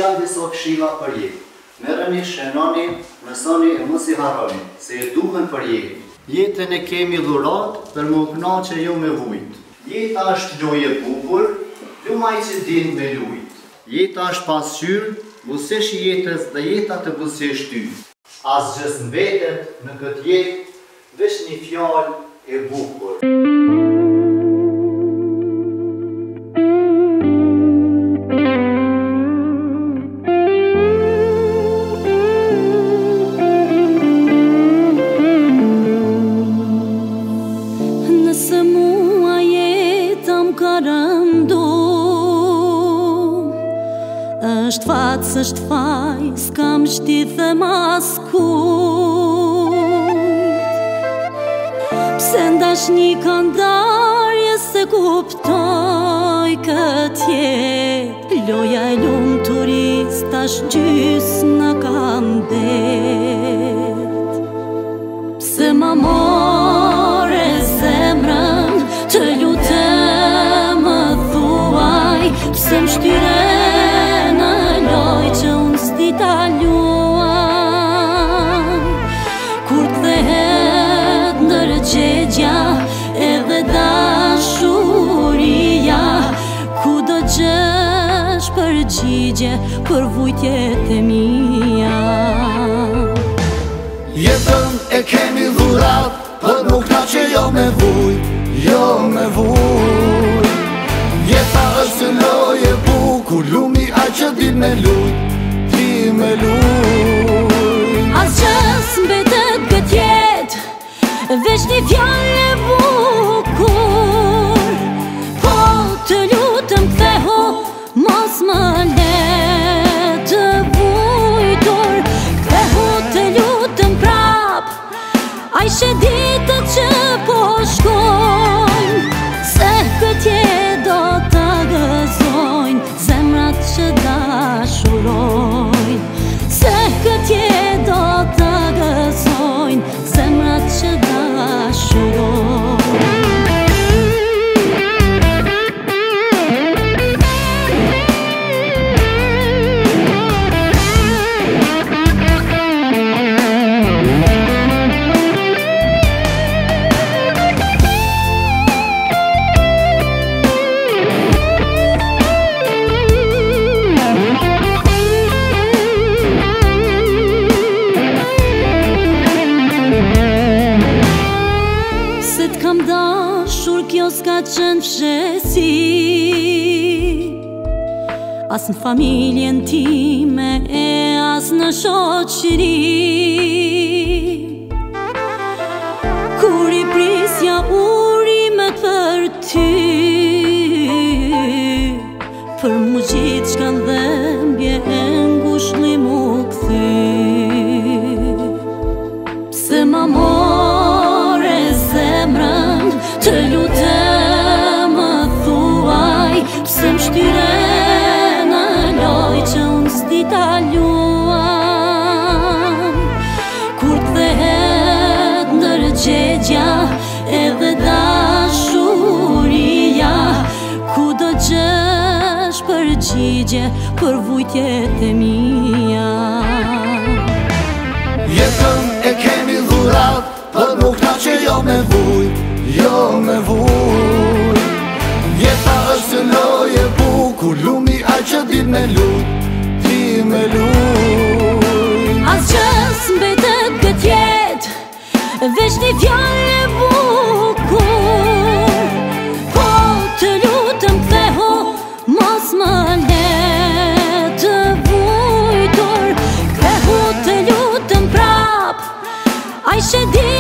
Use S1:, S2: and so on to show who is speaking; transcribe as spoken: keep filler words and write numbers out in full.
S1: janë disa këshilla për jetë. Merreni, shenoni, mësoni e mos i harroni, se e duhen për jetë. Jetën e kemi dhurat për më kënaqë jo me vujt. Jeta është lojë e bukur, lumaj që din me lujt. Jeta është pasqyrë, buzësh i jetës dhe jeta të buzësh ty. Asgjë s'mbetet në këtë jetë, veç një fjalë e bukur.
S2: Nëse mua jeta m'ka rëndu, është fatë, s'është faj, s'kam shtithe mas kujt. Pse ndashni ka ndarje se kuptoj këtë jetë, loja e lumë turist tash gjysë në kam det. Pse ma more zemrën, të lutem më thuaj, pse m'shtyre në loj që unë s'di ta luaj. Kur kthehet ndërgjegja edhe dashuria, ku do gjesh përgjigje për vujtjet e mia.
S3: Jetën e kemi dhurat, për më knaqe jo me vuj, jo me vuj. Jeta është lojë e bukur, lumi ai që din me lujt, di me lujt.
S2: Asgjë s'mbetet këtë jetë, veç një fjalë e bukur. Po të lutem ktheho, mos më le të vujtur. Ktheho të lutem prap, ai she ditët që po shkojnë, se këtë jetë do ta gëzojnë zemrat që dashurojnë. Se këtë jetë do ta gëzojnë zemrat që dashurojnë. Kam dashur kjo s'ka qenë fshesi, as në familjen time e as në shoqëri. Kur i prisja urimet për ty, për mu gjitë shkan dhembje e ngushli mu kthy. Pse ma more zemrën, të lutem më thuaj, pse m'shtyre në loj që unë s'di ta luaj. Kur kthehet ndërgjegja edhe dashuria, ku do gjesh përgjigje për vujtjet e mia.
S3: Jetën e kemi dhurat, për më knaqe jo me vuj, jo me vuj. Jeta është lojë e bukur, lumi ai që din me lujt, di me lujt.
S2: Asgjë s'mbetet këtë jetë, veç një fjalë e bukur. Po të lutem ktheho, mos më le të vujtur. Ktheho të lutem prap, ai she di